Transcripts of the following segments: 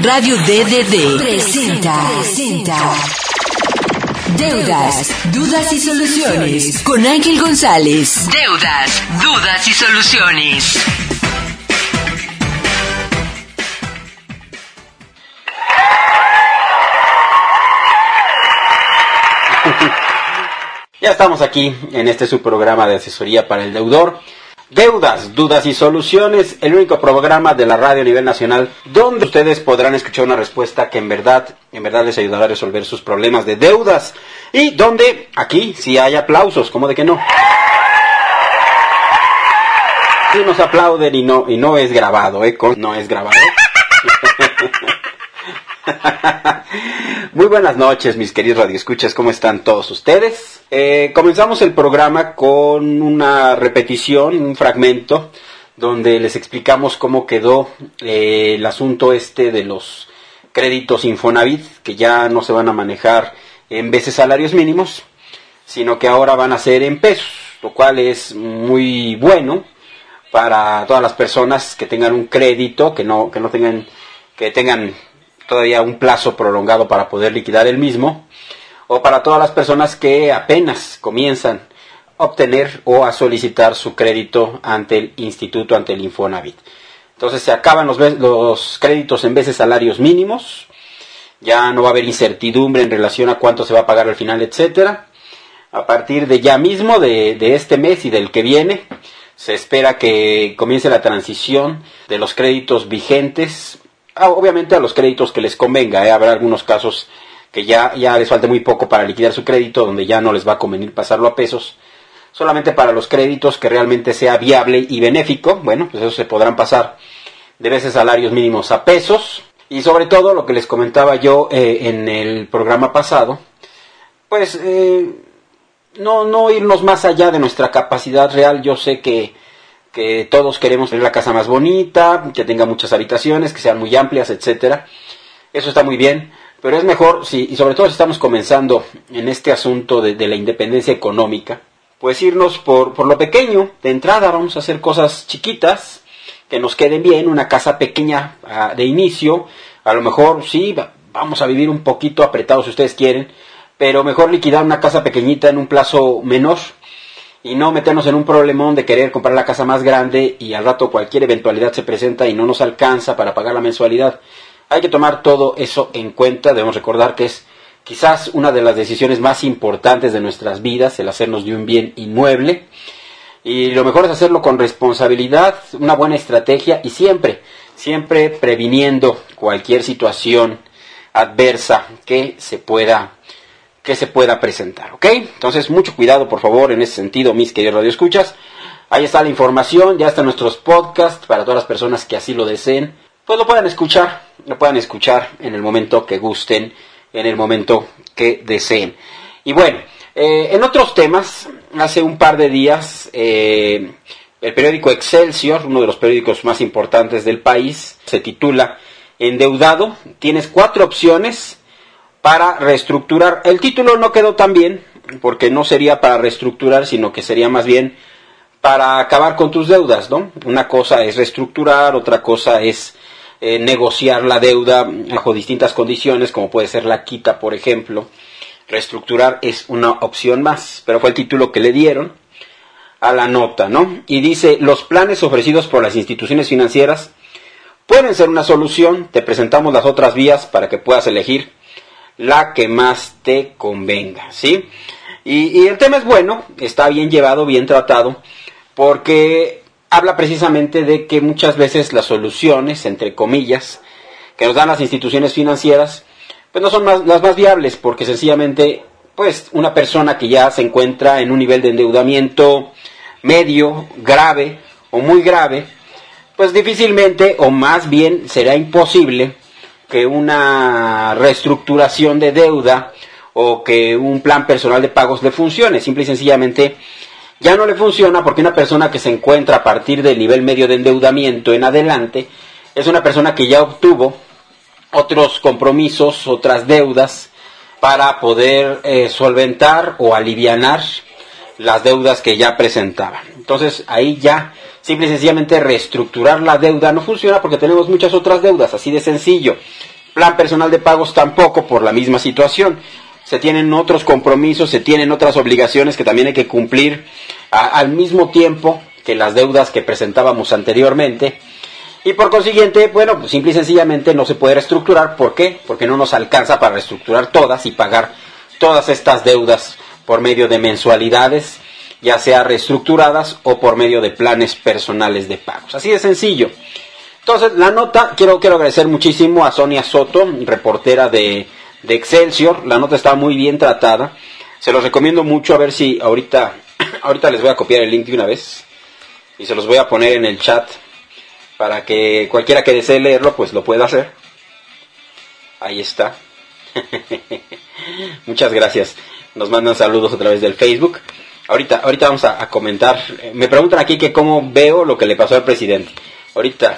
Radio DDD presenta Deudas, Dudas y Soluciones con Ángel González. Deudas, Dudas y Soluciones. Ya estamos aquí en este subprograma de asesoría para el deudor. Deudas, Dudas y Soluciones, el único programa de la radio a nivel nacional donde ustedes podrán escuchar una respuesta que en verdad les ayudará a resolver sus problemas de deudas y donde aquí sí hay aplausos, ¿cómo de que no? Sí nos aplauden y no es grabado, no es grabado. Muy buenas noches, mis queridos radioescuchas, ¿cómo están todos ustedes? Comenzamos el programa con una repetición, un fragmento, donde les explicamos cómo quedó el asunto de los créditos Infonavit, que ya no se van a manejar en veces salarios mínimos, sino que ahora van a ser en pesos, lo cual es muy bueno para todas las personas que tengan un crédito, que tengan todavía un plazo prolongado para poder liquidar el mismo, o para todas las personas que apenas comienzan a obtener o a solicitar su crédito ante el instituto, ante el Infonavit. Entonces se acaban los créditos en veces salarios mínimos, ya no va a haber incertidumbre en relación a cuánto se va a pagar al final, etcétera. A partir de ya mismo, de este mes y del que viene, se espera que comience la transición de los créditos vigentes, obviamente a los créditos que les convenga, habrá algunos casos que ya les falte muy poco para liquidar su crédito, donde ya no les va a convenir pasarlo a pesos. Solamente para los créditos que realmente sea viable y benéfico, bueno, pues esos se podrán pasar de veces salarios mínimos a pesos. Y sobre todo, lo que les comentaba yo en el programa pasado, pues no irnos más allá de nuestra capacidad real. Yo sé que todos queremos tener la casa más bonita, que tenga muchas habitaciones, que sean muy amplias, etcétera. Eso está muy bien, pero es mejor, y sobre todo si estamos comenzando en este asunto de la independencia económica, pues irnos por lo pequeño. De entrada vamos a hacer cosas chiquitas, que nos queden bien, una casa pequeña de inicio. A lo mejor sí, vamos a vivir un poquito apretados si ustedes quieren, pero mejor liquidar una casa pequeñita en un plazo menor, y no meternos en un problemón de querer comprar la casa más grande y al rato cualquier eventualidad se presenta y no nos alcanza para pagar la mensualidad. Hay que tomar todo eso en cuenta. Debemos recordar que es quizás una de las decisiones más importantes de nuestras vidas, el hacernos de un bien inmueble, y lo mejor es hacerlo con responsabilidad, una buena estrategia y siempre previniendo cualquier situación adversa que se pueda presentar, ¿ok? Entonces, mucho cuidado, por favor, en ese sentido, mis queridos radioescuchas. Ahí está la información, ya están nuestros podcasts para todas las personas que así lo deseen. Pues lo puedan escuchar en el momento que gusten, en el momento que deseen. Y bueno, en otros temas, hace un par de días, el periódico Excelsior, uno de los periódicos más importantes del país, se titula Endeudado, tienes 4 opciones para reestructurar. El título no quedó tan bien, porque no sería para reestructurar, sino que sería más bien para acabar con tus deudas, ¿no? Una cosa es reestructurar, otra cosa es negociar la deuda bajo distintas condiciones, como puede ser la quita, por ejemplo. Reestructurar es una opción más, pero fue el título que le dieron a la nota, ¿no? Y dice, los planes ofrecidos por las instituciones financieras pueden ser una solución, te presentamos las otras vías para que puedas elegir la que más te convenga, ¿sí? Y el tema es bueno, está bien llevado, bien tratado, porque habla precisamente de que muchas veces las soluciones, entre comillas, que nos dan las instituciones financieras, pues no son las más viables, porque sencillamente, pues una persona que ya se encuentra en un nivel de endeudamiento medio, grave o muy grave, pues difícilmente, o más bien será imposible, que una reestructuración de deuda o que un plan personal de pagos le funcione. Simple y sencillamente ya no le funciona, porque una persona que se encuentra a partir del nivel medio de endeudamiento en adelante es una persona que ya obtuvo otros compromisos, otras deudas para poder solventar o alivianar las deudas que ya presentaban. Entonces ahí ya simple y sencillamente reestructurar la deuda no funciona, porque tenemos muchas otras deudas, así de sencillo. plan personal de pagos tampoco, por la misma situación. Se tienen otros compromisos, se tienen otras obligaciones que también hay que cumplir al mismo tiempo que las deudas que presentábamos anteriormente. Y por consiguiente, bueno, pues simple y sencillamente no se puede reestructurar. ¿Por qué? Porque no nos alcanza para reestructurar todas y pagar todas estas deudas por medio de mensualidades, ya sea reestructuradas o por medio de planes personales de pagos. Así de sencillo. Entonces, la nota, quiero agradecer muchísimo a Sonia Soto, reportera de Excelsior. La nota está muy bien tratada. Se los recomiendo mucho, a ver si ahorita les voy a copiar el link de una vez y se los voy a poner en el chat para que cualquiera que desee leerlo, pues lo pueda hacer. Ahí está. Muchas gracias. Nos mandan saludos a través del Facebook. Ahorita vamos a comentar. Me preguntan aquí que cómo veo lo que le pasó al presidente. Ahorita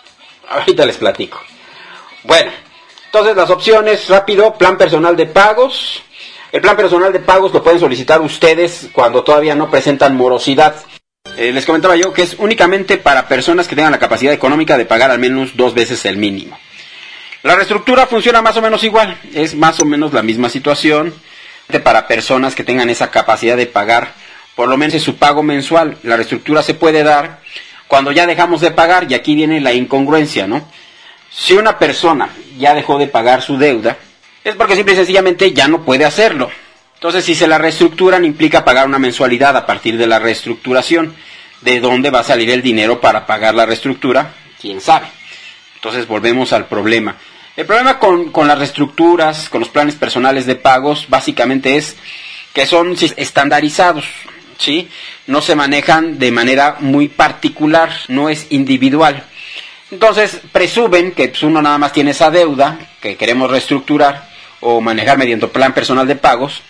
les platico. Bueno, entonces las opciones, rápido, plan personal de pagos. El plan personal de pagos lo pueden solicitar ustedes cuando todavía no presentan morosidad. Les comentaba yo que es únicamente para personas que tengan la capacidad económica de pagar al menos 2 veces el mínimo. La reestructura funciona más o menos igual, es más o menos la misma situación para personas que tengan esa capacidad de pagar por lo menos su pago mensual. La reestructura se puede dar cuando ya dejamos de pagar, y aquí viene la incongruencia, ¿no? Si una persona ya dejó de pagar su deuda, es porque simple y sencillamente ya no puede hacerlo. Entonces, si se la reestructuran, implica pagar una mensualidad a partir de la reestructuración. ¿De dónde va a salir el dinero para pagar la reestructura? ¿Quién sabe? Entonces, volvemos al problema. El problema con las reestructuras, con los planes personales de pagos, básicamente es que son estandarizados, ¿sí? No se manejan de manera muy particular, no es individual. Entonces, presumen que uno nada más tiene esa deuda que queremos reestructurar o manejar mediante plan personal de pagos,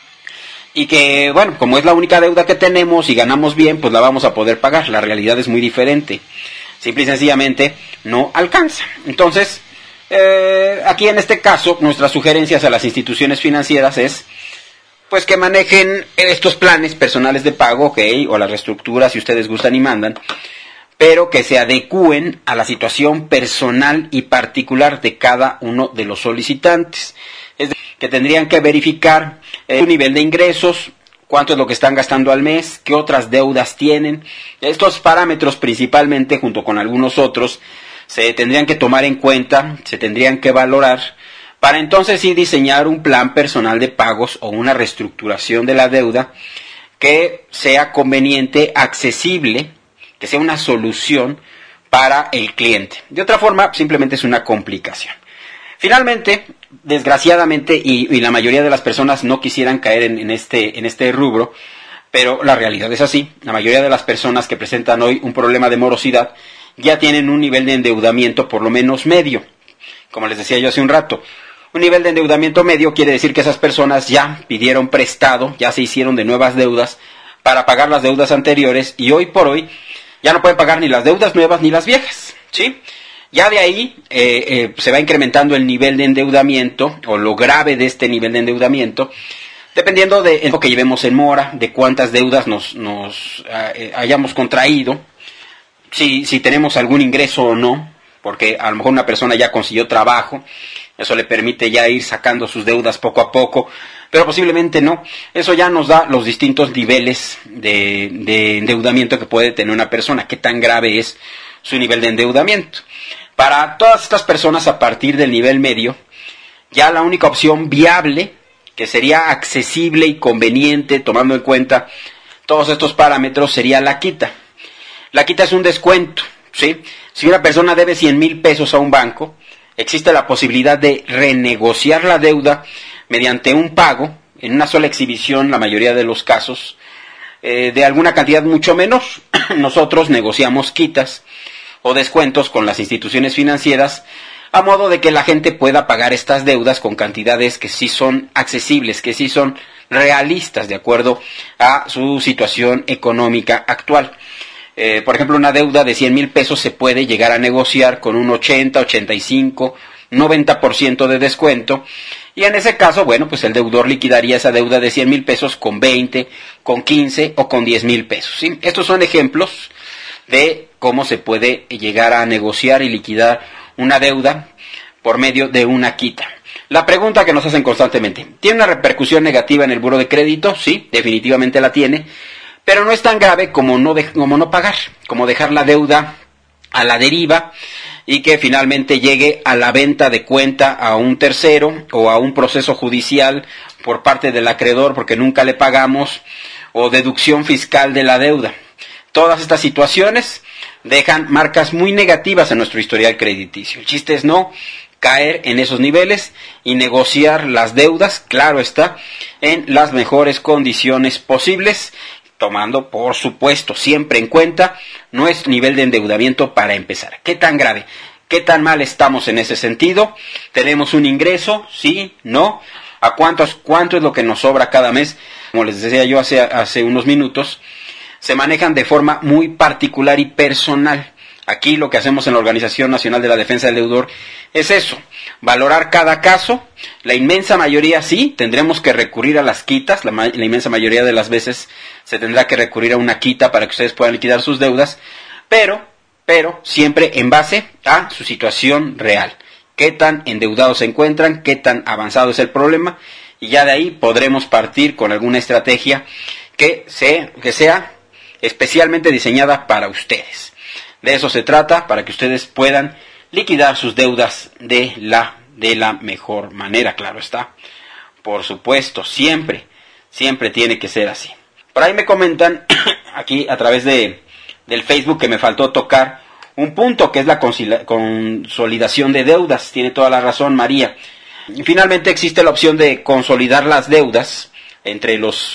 y que, bueno, como es la única deuda que tenemos y ganamos bien, pues la vamos a poder pagar. La realidad es muy diferente. Simple y sencillamente no alcanza. Entonces, aquí en este caso, nuestras sugerencias a las instituciones financieras es pues que manejen estos planes personales de pago, ¿ok? O las reestructuras si ustedes gustan y mandan, pero que se adecúen a la situación personal y particular de cada uno de los solicitantes. Es decir, que tendrían que verificar su nivel de ingresos, cuánto es lo que están gastando al mes, qué otras deudas tienen. Estos parámetros principalmente, junto con algunos otros, se tendrían que tomar en cuenta, se tendrían que valorar, para entonces sí diseñar un plan personal de pagos o una reestructuración de la deuda que sea conveniente, accesible, que sea una solución para el cliente. De otra forma, simplemente es una complicación. Finalmente, desgraciadamente, y la mayoría de las personas no quisieran caer en este rubro, pero la realidad es así. La mayoría de las personas que presentan hoy un problema de morosidad ya tienen un nivel de endeudamiento por lo menos medio. Como les decía yo hace un rato, un nivel de endeudamiento medio quiere decir que esas personas ya pidieron prestado, ya se hicieron de nuevas deudas para pagar las deudas anteriores, y hoy por hoy ya no pueden pagar ni las deudas nuevas ni las viejas, ¿sí? Ya de ahí se va incrementando el nivel de endeudamiento, o lo grave de este nivel de endeudamiento, dependiendo de lo que llevemos en mora, de cuántas deudas nos hayamos contraído, si tenemos algún ingreso o no, porque a lo mejor una persona ya consiguió trabajo, eso le permite ya ir sacando sus deudas poco a poco, pero posiblemente no. Eso ya nos da los distintos niveles de endeudamiento que puede tener una persona, qué tan grave es su nivel de endeudamiento. Para todas estas personas a partir del nivel medio, ya la única opción viable, que sería accesible y conveniente, tomando en cuenta todos estos parámetros, sería la quita. La quita es un descuento, ¿sí? Si una persona debe 100,000 pesos a un banco, existe la posibilidad de renegociar la deuda mediante un pago, en una sola exhibición, la mayoría de los casos, de alguna cantidad mucho menor. Nosotros negociamos quitas o descuentos con las instituciones financieras a modo de que la gente pueda pagar estas deudas con cantidades que sí son accesibles, que sí son realistas de acuerdo a su situación económica actual. Por ejemplo, una deuda de 100,000 pesos se puede llegar a negociar con un 80, 85, 90% de descuento, y en ese caso, bueno, pues el deudor liquidaría esa deuda de 100,000 pesos con 20, con 15 o con 10,000 pesos, ¿sí? Estos son ejemplos de cómo se puede llegar a negociar y liquidar una deuda por medio de una quita. La pregunta que nos hacen constantemente, ¿tiene una repercusión negativa en el buró de crédito? Sí, definitivamente la tiene, pero no es tan grave como no pagar, como dejar la deuda a la deriva y que finalmente llegue a la venta de cuenta a un tercero o a un proceso judicial por parte del acreedor porque nunca le pagamos, o deducción fiscal de la deuda. Todas estas situaciones dejan marcas muy negativas en nuestro historial crediticio. El chiste es no caer en esos niveles y negociar las deudas, claro está, en las mejores condiciones posibles, tomando, por supuesto, siempre en cuenta nuestro nivel de endeudamiento para empezar. ¿Qué tan grave? ¿Qué tan mal estamos en ese sentido? ¿Tenemos un ingreso? ¿Sí? ¿No? ¿A cuánto es lo que nos sobra cada mes? Como les decía yo hace unos minutos, se manejan de forma muy particular y personal. Aquí lo que hacemos en la Organización Nacional de la Defensa del Deudor es eso, valorar cada caso. La inmensa mayoría sí, tendremos que recurrir a las quitas, la inmensa mayoría de las veces se tendrá que recurrir a una quita para que ustedes puedan liquidar sus deudas, pero siempre en base a su situación real. Qué tan endeudados se encuentran, qué tan avanzado es el problema, y ya de ahí podremos partir con alguna estrategia que sea especialmente diseñada para ustedes. De eso se trata, para que ustedes puedan liquidar sus deudas de la mejor manera, claro está. Por supuesto, siempre tiene que ser así. Por ahí me comentan, aquí a través del Facebook, que me faltó tocar un punto que es la consolidación de deudas. Tiene toda la razón María. Finalmente existe la opción de consolidar las deudas entre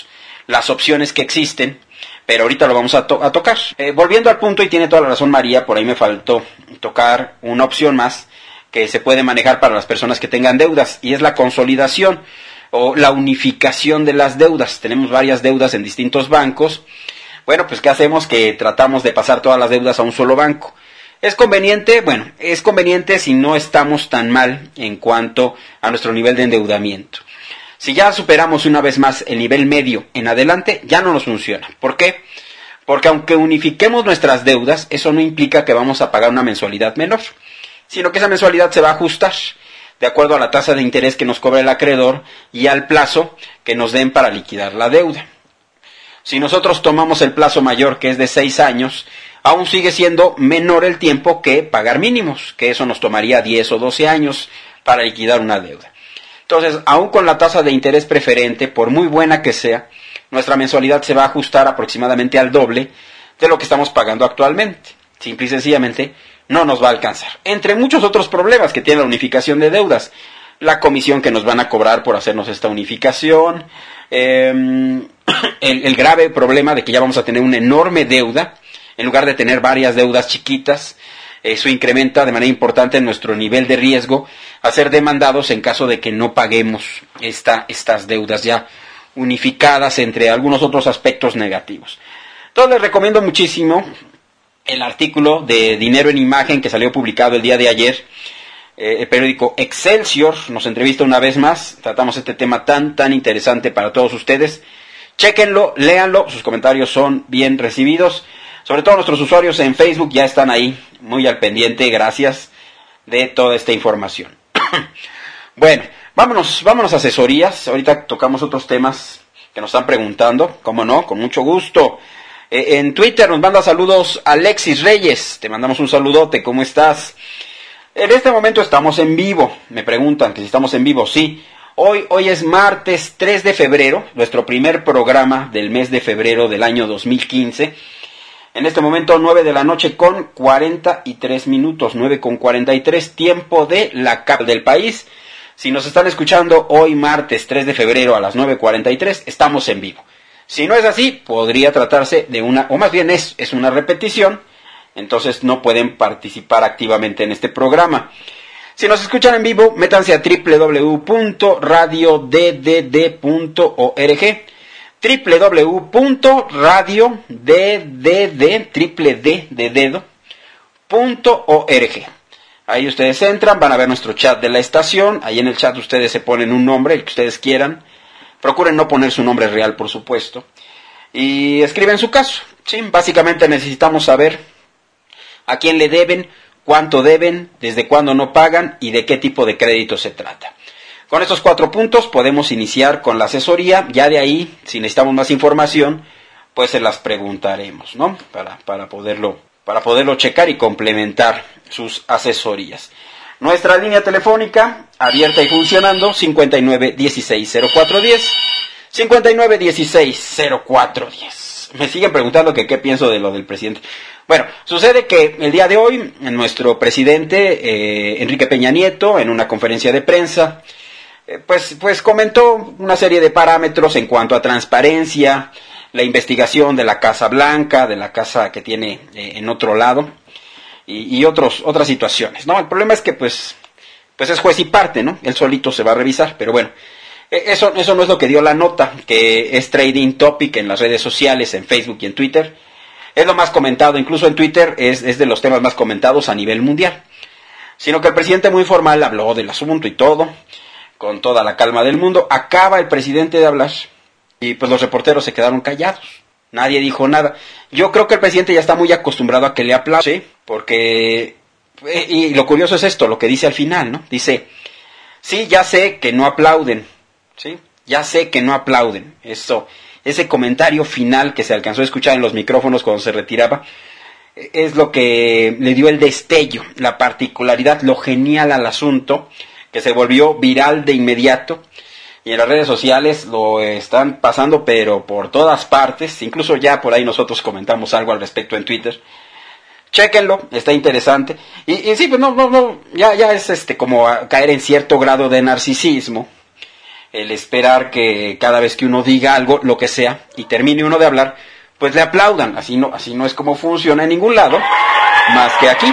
las opciones que existen, pero ahorita lo vamos a tocar. Volviendo al punto, y tiene toda la razón María, por ahí me faltó tocar una opción más que se puede manejar para las personas que tengan deudas, y es la consolidación o la unificación de las deudas. Tenemos varias deudas en distintos bancos. Bueno, pues ¿qué hacemos? Que tratamos de pasar todas las deudas a un solo banco. ¿Es conveniente? Bueno, es conveniente si no estamos tan mal en cuanto a nuestro nivel de endeudamiento. Si ya superamos una vez más el nivel medio en adelante, ya no nos funciona. ¿Por qué? Porque aunque unifiquemos nuestras deudas, eso no implica que vamos a pagar una mensualidad menor, sino que esa mensualidad se va a ajustar de acuerdo a la tasa de interés que nos cobra el acreedor y al plazo que nos den para liquidar la deuda. Si nosotros tomamos el plazo mayor, que es de 6 años, aún sigue siendo menor el tiempo que pagar mínimos, que eso nos tomaría 10 o 12 años para liquidar una deuda. Entonces, aún con la tasa de interés preferente, por muy buena que sea, nuestra mensualidad se va a ajustar aproximadamente al doble de lo que estamos pagando actualmente. Simple y sencillamente, no nos va a alcanzar. Entre muchos otros problemas que tiene la unificación de deudas, la comisión que nos van a cobrar por hacernos esta unificación, el grave problema de que ya vamos a tener una enorme deuda, en lugar de tener varias deudas chiquitas. Eso incrementa de manera importante nuestro nivel de riesgo a ser demandados en caso de que no paguemos estas deudas ya unificadas, entre algunos otros aspectos negativos. Entonces les recomiendo muchísimo el artículo de Dinero en Imagen que salió publicado el día de ayer. El periódico Excelsior nos entrevista una vez más. Tratamos este tema tan interesante para todos ustedes. Chéquenlo, léanlo, sus comentarios son bien recibidos. Sobre todo nuestros usuarios en Facebook ya están ahí, muy al pendiente, gracias, de toda esta información. Bueno, vámonos a asesorías. Ahorita tocamos otros temas que nos están preguntando, cómo no, con mucho gusto. En Twitter nos manda saludos Alexis Reyes, te mandamos un saludote, ¿cómo estás? En este momento estamos en vivo, me preguntan que si estamos en vivo, sí. Hoy es martes 3 de febrero, nuestro primer programa del mes de febrero del año 2015. En este momento 9 de la noche con 43 minutos, 9 con 43, tiempo de la capital del país. Si nos están escuchando hoy martes 3 de febrero a las 9:43, estamos en vivo. Si no es así, podría tratarse de o más bien es una repetición, entonces no pueden participar activamente en este programa. Si nos escuchan en vivo, métanse a www.radiodddd.org, www.radiodddd.org. Ahí ustedes entran, van a ver nuestro chat de la estación. Ahí en el chat ustedes se ponen un nombre, el que ustedes quieran. Procuren no poner su nombre real, por supuesto. Y escriben su caso. Sí, básicamente necesitamos saber a quién le deben, cuánto deben, desde cuándo no pagan y de qué tipo de crédito se trata. Con estos 4 puntos podemos iniciar con la asesoría. Ya de ahí, si necesitamos más información, pues se las preguntaremos, ¿no? Para poderlo checar y complementar sus asesorías. Nuestra línea telefónica, abierta y funcionando, 5916-0410, 5916-0410. Me siguen preguntando que qué pienso de lo del presidente. Bueno, sucede que el día de hoy, nuestro presidente, Enrique Peña Nieto, en una conferencia de prensa, pues comentó una serie de parámetros en cuanto a transparencia, la investigación de la Casa Blanca, de la casa que tiene en otro lado, y otras situaciones, ¿no? El problema es que pues es juez y parte, ¿no? Él solito se va a revisar, pero bueno, eso no es lo que dio la nota, que es trending topic en las redes sociales, en Facebook y en Twitter. Es lo más comentado, incluso en Twitter es de los temas más comentados a nivel mundial. Sino que el presidente muy formal habló del asunto y todo, con toda la calma del mundo. Acaba el presidente de hablar y pues los reporteros se quedaron callados. Nadie dijo nada. Yo creo que el presidente ya está muy acostumbrado a que le aplaudan, ¿sí? Porque, y lo curioso es esto, lo que dice al final, ¿no? Dice, sí, ya sé que no aplauden, ¿sí? Ya sé que no aplauden. Eso, ese comentario final que se alcanzó a escuchar en los micrófonos cuando se retiraba, es lo que le dio el destello, la particularidad, lo genial al asunto, que se volvió viral de inmediato. Y en las redes sociales lo están pasando, pero por todas partes. Incluso ya por ahí nosotros comentamos algo al respecto en Twitter. Chéquenlo, está interesante. Y sí, pues no, ya es como caer en cierto grado de narcisismo. El esperar que cada vez que uno diga algo, lo que sea, y termine uno de hablar, pues le aplaudan. Así no es como funciona en ningún lado, más que aquí.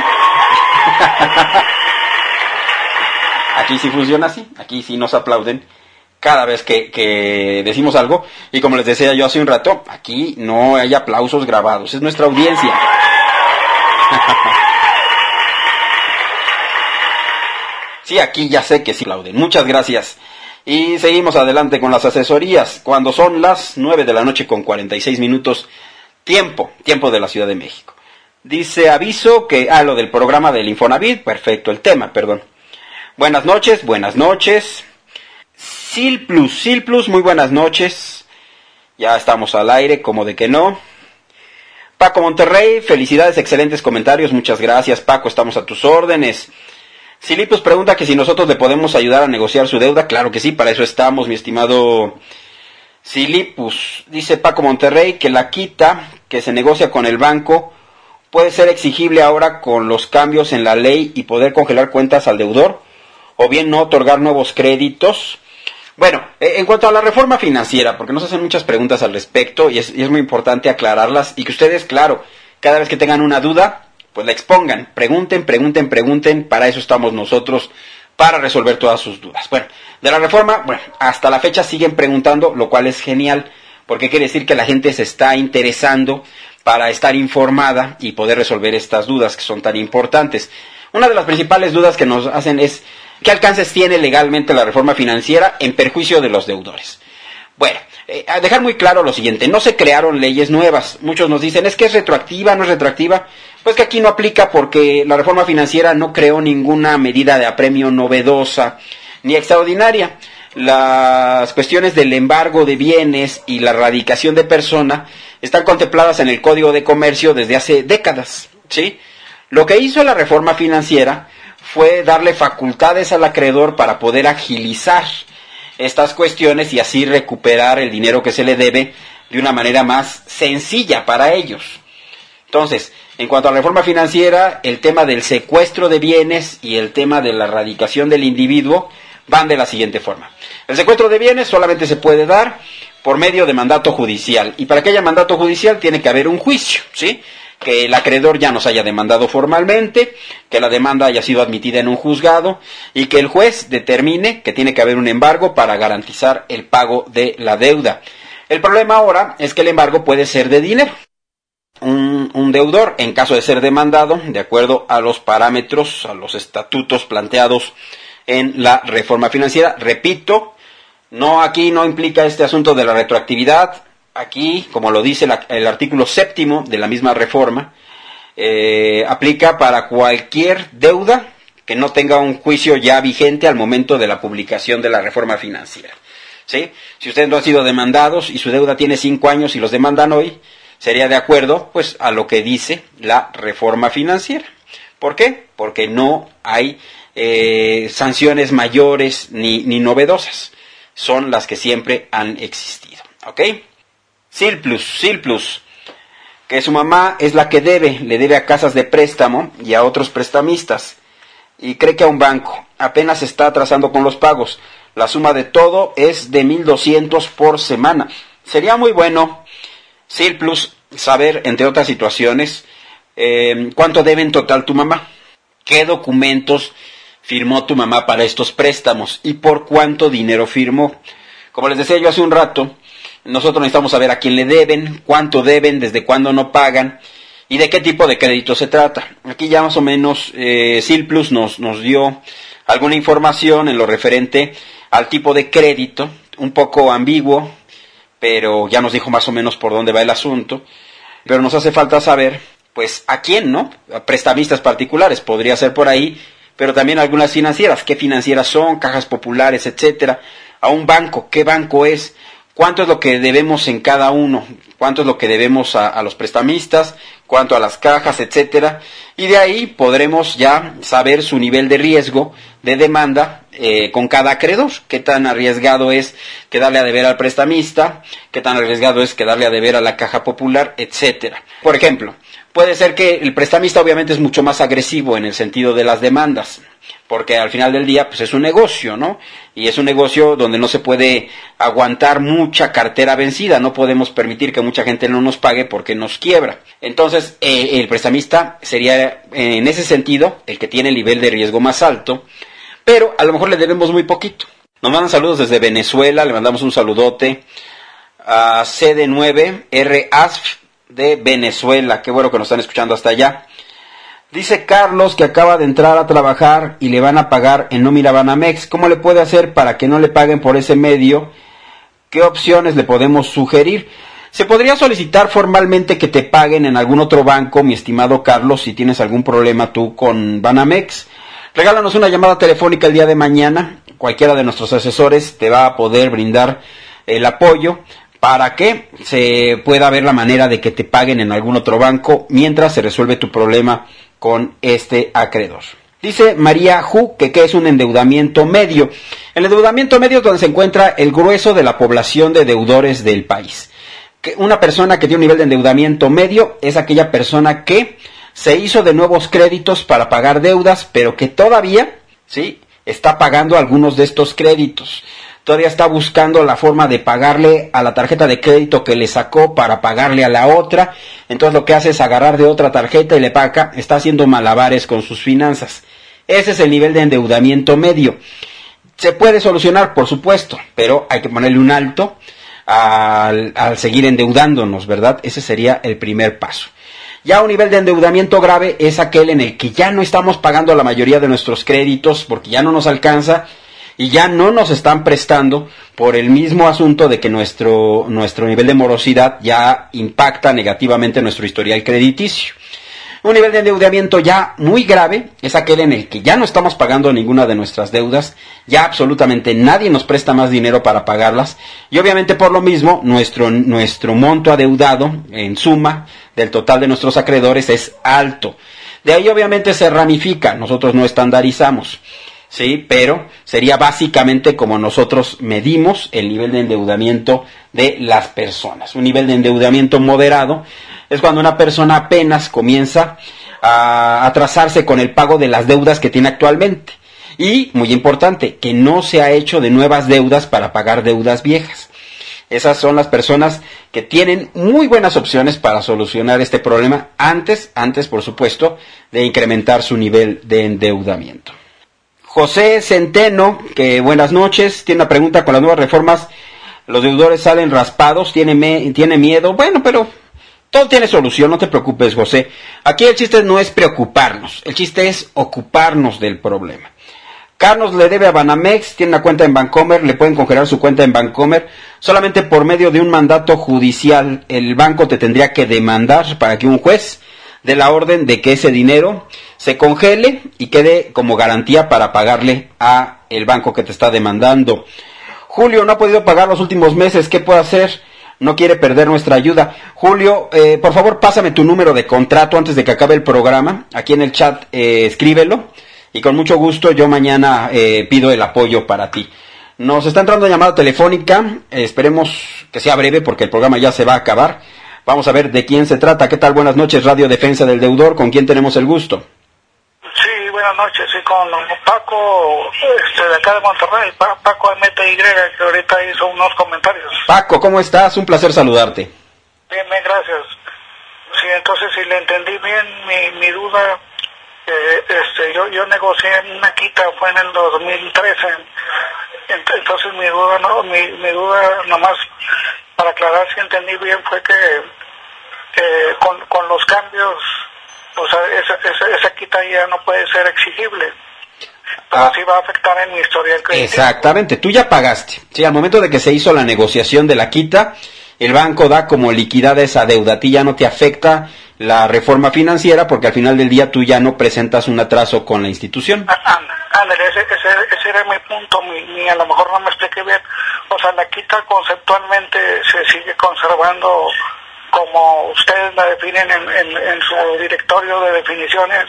Aquí sí funciona así, aquí sí nos aplauden cada vez que decimos algo, y como les decía yo hace un rato, aquí no hay aplausos grabados, es nuestra audiencia. Sí, aquí ya sé que sí aplauden, muchas gracias. Y seguimos adelante con las asesorías, cuando son las 9 de la noche con 46 minutos, tiempo de la Ciudad de México. Dice, aviso que, lo del programa del Infonavit, perfecto, el tema, perdón. Buenas noches. Silplus, muy buenas noches. Ya estamos al aire, como de que no. Paco Monterrey, felicidades, excelentes comentarios, muchas gracias, Paco, estamos a tus órdenes. Silplus pregunta que si nosotros le podemos ayudar a negociar su deuda. Claro que sí, para eso estamos, mi estimado Silplus. Dice Paco Monterrey que la quita que se negocia con el banco puede ser exigible ahora con los cambios en la ley y poder congelar cuentas al deudor, o bien no otorgar nuevos créditos. Bueno, en cuanto a la reforma financiera, porque nos hacen muchas preguntas al respecto y es muy importante aclararlas y que ustedes, claro, cada vez que tengan una duda, pues la expongan, pregunten, para eso estamos nosotros, para resolver todas sus dudas. Bueno, de la reforma, hasta la fecha siguen preguntando, lo cual es genial, porque quiere decir que la gente se está interesando para estar informada y poder resolver estas dudas que son tan importantes. Una de las principales dudas que nos hacen es, ¿qué alcances tiene legalmente la reforma financiera en perjuicio de los deudores? Bueno, a dejar muy claro lo siguiente, no se crearon leyes nuevas. Muchos nos dicen, ¿es que es retroactiva, no es retroactiva? Pues que aquí no aplica porque la reforma financiera no creó ninguna medida de apremio novedosa ni extraordinaria. Las cuestiones del embargo de bienes y la erradicación de persona están contempladas en el Código de Comercio desde hace décadas, ¿sí? Lo que hizo la reforma financiera fue darle facultades al acreedor para poder agilizar estas cuestiones y así recuperar el dinero que se le debe de una manera más sencilla para ellos. Entonces, en cuanto a la reforma financiera, el tema del secuestro de bienes y el tema de la erradicación del individuo van de la siguiente forma. El secuestro de bienes solamente se puede dar por medio de mandato judicial, y para que haya mandato judicial tiene que haber un juicio, ¿sí? Que el acreedor ya nos haya demandado formalmente, que la demanda haya sido admitida en un juzgado y que el juez determine que tiene que haber un embargo para garantizar el pago de la deuda. El problema ahora es que el embargo puede ser de dinero. Un deudor, en caso de ser demandado, de acuerdo a los parámetros, a los estatutos planteados en la reforma financiera, repito, aquí no implica este asunto de la retroactividad. Aquí, como lo dice el artículo 7º de la misma reforma, aplica para cualquier deuda que no tenga un juicio ya vigente al momento de la publicación de la reforma financiera. ¿Sí? Si ustedes no han sido demandados y su deuda tiene 5 años y los demandan hoy, sería de acuerdo pues a lo que dice la reforma financiera. ¿Por qué? Porque no hay sanciones mayores ni novedosas. Son las que siempre han existido. ¿Ok? Silplus, que su mamá es la que le debe a casas de préstamo y a otros prestamistas. Y cree que a un banco apenas está atrasando con los pagos. La suma de todo es de 1,200 por semana. Sería muy bueno, Silplus, saber, entre otras situaciones, cuánto debe en total tu mamá. ¿Qué documentos firmó tu mamá para estos préstamos? ¿Y por cuánto dinero firmó? Como les decía yo hace un rato, nosotros necesitamos saber a quién le deben, cuánto deben, desde cuándo no pagan y de qué tipo de crédito se trata. Aquí ya más o menos Silplus nos dio alguna información en lo referente al tipo de crédito, un poco ambiguo, pero ya nos dijo más o menos por dónde va el asunto. Pero nos hace falta saber, pues, a quién, ¿no? A prestamistas particulares, podría ser por ahí, pero también algunas financieras. ¿Qué financieras son? Cajas populares, etcétera. A un banco, ¿qué banco es? ¿Cuánto es lo que debemos en cada uno? ¿Cuánto es lo que debemos a los prestamistas? ¿Cuánto a las cajas, etcétera? Y de ahí podremos ya saber su nivel de riesgo de demanda con cada acreedor. ¿Qué tan arriesgado es quedarle a deber al prestamista? ¿Qué tan arriesgado es quedarle a deber a la caja popular, etcétera? Por ejemplo, puede ser que el prestamista obviamente es mucho más agresivo en el sentido de las demandas, porque al final del día pues es un negocio, ¿no? Y es un negocio donde no se puede aguantar mucha cartera vencida, no podemos permitir que mucha gente no nos pague porque nos quiebra. Entonces, el prestamista sería en ese sentido el que tiene el nivel de riesgo más alto, pero a lo mejor le debemos muy poquito. Nos mandan saludos desde Venezuela, le mandamos un saludote a CD9RASF de Venezuela, qué bueno que nos están escuchando hasta allá. Dice Carlos que acaba de entrar a trabajar y le van a pagar en nómina Banamex. ¿Cómo le puede hacer para que no le paguen por ese medio? ¿Qué opciones le podemos sugerir? Se podría solicitar formalmente que te paguen en algún otro banco, mi estimado Carlos, si tienes algún problema tú con Banamex. Regálanos una llamada telefónica el día de mañana. Cualquiera de nuestros asesores te va a poder brindar el apoyo para que se pueda ver la manera de que te paguen en algún otro banco mientras se resuelve tu problema con este acreedor. Dice María Ju que ¿qué es un endeudamiento medio? El endeudamiento medio es donde se encuentra el grueso de la población de deudores del país. Que una persona que tiene un nivel de endeudamiento medio es aquella persona que se hizo de nuevos créditos para pagar deudas, pero que todavía, ¿sí?, está pagando algunos de estos créditos. Todavía está buscando la forma de pagarle a la tarjeta de crédito que le sacó para pagarle a la otra. Entonces lo que hace es agarrar de otra tarjeta y le paga. Está haciendo malabares con sus finanzas. Ese es el nivel de endeudamiento medio. Se puede solucionar, por supuesto, pero hay que ponerle un alto al seguir endeudándonos, ¿verdad? Ese sería el primer paso. Ya un nivel de endeudamiento grave es aquel en el que ya no estamos pagando la mayoría de nuestros créditos porque ya no nos alcanza y ya no nos están prestando por el mismo asunto de que nuestro nivel de morosidad ya impacta negativamente nuestro historial crediticio. Un nivel de endeudamiento ya muy grave es aquel en el que ya no estamos pagando ninguna de nuestras deudas, ya absolutamente nadie nos presta más dinero para pagarlas y obviamente por lo mismo nuestro monto adeudado en suma del total de nuestros acreedores es alto. De ahí obviamente se ramifica, nosotros no estandarizamos, ¿sí? Pero sería básicamente como nosotros medimos el nivel de endeudamiento de las personas. Un nivel de endeudamiento moderado es cuando una persona apenas comienza a atrasarse con el pago de las deudas que tiene actualmente. Y, muy importante, que no se ha hecho de nuevas deudas para pagar deudas viejas. Esas son las personas que tienen muy buenas opciones para solucionar este problema antes, por supuesto, de incrementar su nivel de endeudamiento. José Centeno, que buenas noches, tiene una pregunta: con las nuevas reformas, los deudores salen raspados, tiene miedo. Bueno, pero todo tiene solución, no te preocupes, José. Aquí el chiste no es preocuparnos, el chiste es ocuparnos del problema. Carlos le debe a Banamex, tiene una cuenta en Bancomer, le pueden congelar su cuenta en Bancomer. Solamente por medio de un mandato judicial, el banco te tendría que demandar para que un juez de la orden de que ese dinero se congele y quede como garantía para pagarle a el banco que te está demandando. Julio no ha podido pagar los últimos meses, ¿qué puede hacer? No quiere perder nuestra ayuda. Julio, por favor, pásame tu número de contrato antes de que acabe el programa. Aquí en el chat, escríbelo. Y con mucho gusto yo mañana pido el apoyo para ti. Nos está entrando llamada telefónica. Esperemos que sea breve porque el programa ya se va a acabar. Vamos a ver de quién se trata. ¿Qué tal? Buenas noches, Radio Defensa del Deudor. ¿Con quién tenemos el gusto? Sí, buenas noches. Sí, con Paco, de acá de Monterrey. Paco MTY, que ahorita hizo unos comentarios. Paco, ¿cómo estás? Un placer saludarte. Bien, gracias. Sí, entonces si le entendí bien mi duda, yo negocié una quita, fue en el 2013. Entonces mi duda nomás para aclarar si entendí bien fue que con los cambios, o sea, esa quita ya no puede ser exigible. Pero sí va a afectar en mi historial crediticio. Exactamente, tú ya pagaste. Sí, al momento de que se hizo la negociación de la quita, el banco da como liquidada esa deuda. A ti ya no te afecta la reforma financiera porque al final del día tú ya no presentas un atraso con la institución. Ándale, ese era mi punto, a lo mejor no me expliqué bien. O sea, la quita conceptualmente se sigue conservando como ustedes la definen en su directorio de definiciones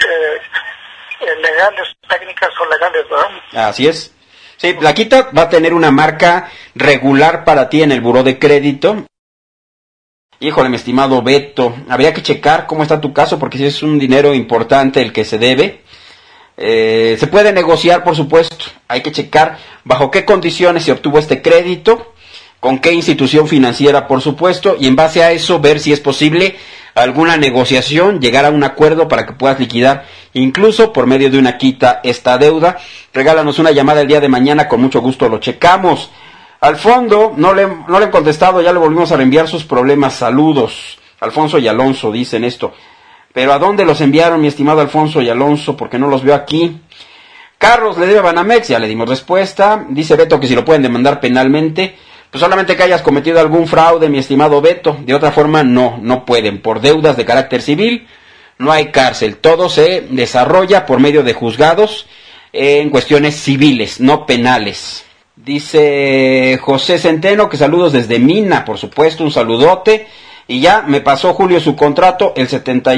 legales, técnicas o legales, ¿verdad? Así es. Sí, la quita va a tener una marca regular para ti en el buró de crédito. Híjole, mi estimado Beto, habría que checar cómo está tu caso porque si es un dinero importante el que se debe. Se puede negociar, por supuesto. Hay que checar bajo qué condiciones se obtuvo este crédito, con qué institución financiera, por supuesto, y en base a eso ver si es posible alguna negociación, llegar a un acuerdo para que puedas liquidar, incluso por medio de una quita, esta deuda. Regálanos una llamada el día de mañana, con mucho gusto lo checamos. Al fondo, no le he contestado, ya le volvimos a reenviar sus problemas. Saludos. Alfonso y Alonso dicen esto. Pero ¿a dónde los enviaron, mi estimado Alfonso y Alonso? Porque no los veo aquí. Carlos le debe a Banamex, ya le dimos respuesta. Dice Beto que si lo pueden demandar penalmente, pues solamente que hayas cometido algún fraude, mi estimado Beto. De otra forma, no pueden. Por deudas de carácter civil, no hay cárcel. Todo se desarrolla por medio de juzgados en cuestiones civiles, no penales. Dice José Centeno que saludos desde Mina, por supuesto, un saludote. Y ya me pasó Julio su contrato, el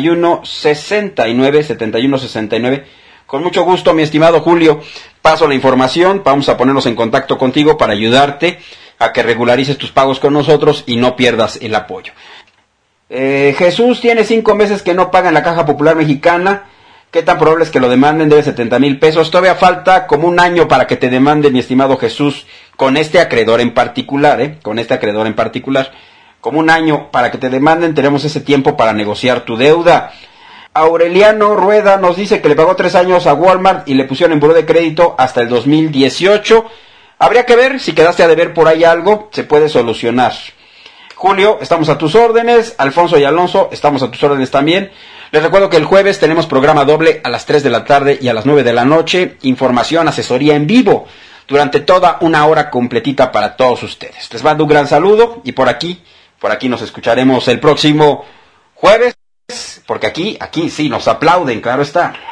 7169. Con mucho gusto, mi estimado Julio, paso la información, vamos a ponernos en contacto contigo para ayudarte a que regularices tus pagos con nosotros y no pierdas el apoyo. Jesús tiene 5 meses que no paga en la Caja Popular Mexicana. ¿Qué tan probable es que lo demanden? Debe 70,000 pesos. Todavía falta como un año para que te demande, mi estimado Jesús, con este acreedor en particular, Como un año para que te demanden, tenemos ese tiempo para negociar tu deuda. Aureliano Rueda nos dice que le pagó 3 años a Walmart y le pusieron en buró de crédito hasta el 2018. Habría que ver si quedaste a deber por ahí algo, se puede solucionar. Julio, estamos a tus órdenes. Alfonso y Alonso, estamos a tus órdenes también. Les recuerdo que el jueves tenemos programa doble a las 3 de la tarde y a las 9 de la noche. Información, asesoría en vivo durante toda una hora completita para todos ustedes. Les mando un gran saludo y por aquí nos escucharemos el próximo jueves, porque aquí sí nos aplauden, claro está.